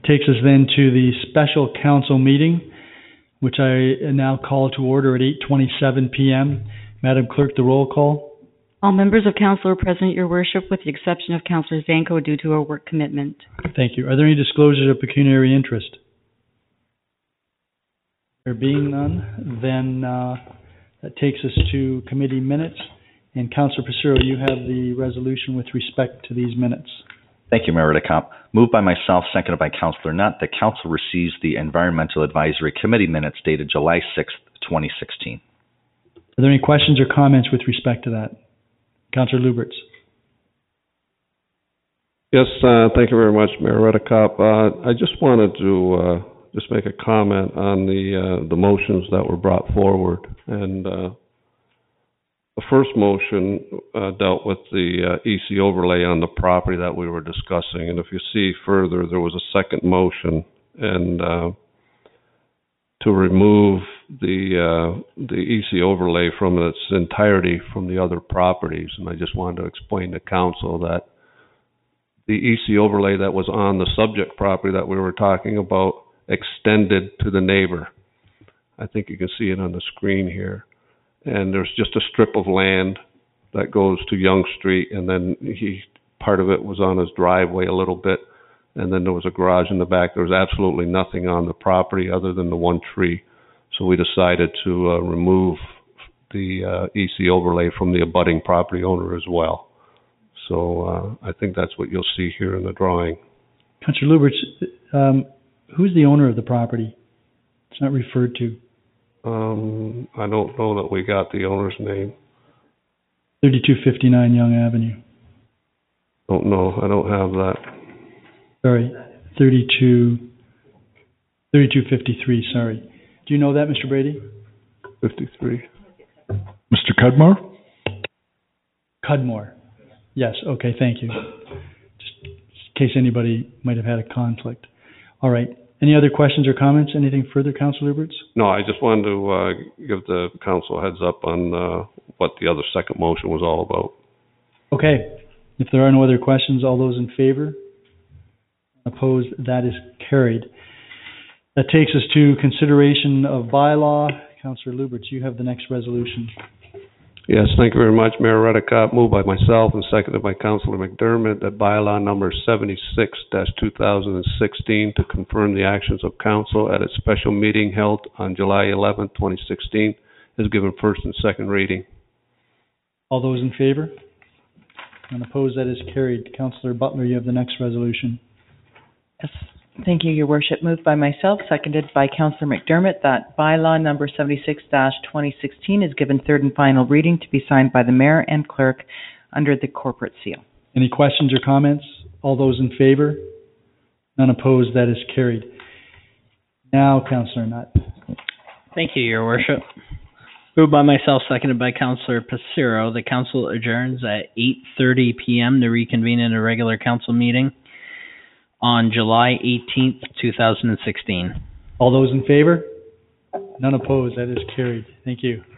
It takes us then to the special council meeting, which I now call to order at 8:27 p.m. Madam Clerk, the roll call. All members of council are present, Your Worship, with the exception of Councillor Zanko due to a work commitment. Thank you. Are there any disclosures of pecuniary interest? There being none, then that takes us to committee minutes. And Councillor Passero, you have the resolution with respect to these minutes. Thank you, Mayor Redekop. Moved by myself, seconded by Councillor Nutt, that Council receives the Environmental Advisory Committee minutes dated July 6th, 2016. Are there any questions or comments with respect to that? Councillor Lubberts. Yes, thank you very much, Mayor Redekop. I just wanted to just make a comment on the motions that were brought forward. And the first motion dealt with the EC overlay on the property that we were discussing. And if you see further, there was a second motion and to remove the EC overlay from its entirety from the other properties. And I just wanted to explain to council that the EC overlay that was on the subject property that we were talking about extended to the neighbor. I think you can see it on the screen here. And there's just a strip of land that goes to Young Street, and then part of it was on his driveway a little bit, and then there was a garage in the back. There was absolutely nothing on the property other than the one tree. So we decided to remove the EC overlay from the abutting property owner as well. So I think that's what you'll see here in the drawing. Councillor Lubberts, who's the owner of the property? It's not referred to. I don't know that we got the owner's name. 3259 Young Avenue. Don't know. I don't have that. Sorry, 3253, sorry. Do you know that, Mr. Brady? 53. Mr. Cudmore? Cudmore. Yes, okay, thank you. Just in case anybody might have had a conflict. All right. Any other questions or comments? Anything further, Councillor Lubberts? No, I just wanted to give the council a heads up on what the other second motion was all about. Okay. If there are no other questions, all those in favor? Opposed? That is carried. That takes us to consideration of bylaw. Councillor Lubberts, you have the next resolution. Yes, thank you very much, Mayor Redekop. Moved by myself and seconded by Councillor McDermott that bylaw number 76-2016 to confirm the actions of council at its special meeting held on July 11, 2016 is given first and second reading. All those in favor? And opposed? That is carried. Councillor Butler, you have the next resolution. Yes. Thank you, Your Worship. Moved by myself, seconded by Councillor McDermott, that bylaw number 76-2016 is given third and final reading to be signed by the Mayor and Clerk under the corporate seal. Any questions or comments? All those in favor? None opposed? That is carried. Now, Councillor Nutt. Thank you, Your Worship. Moved by myself, seconded by Councillor Passero, the council adjourns at 8:30 p.m. to reconvene in a regular council meeting on July 18th, 2016. All those in favor? None opposed. That is carried. Thank you.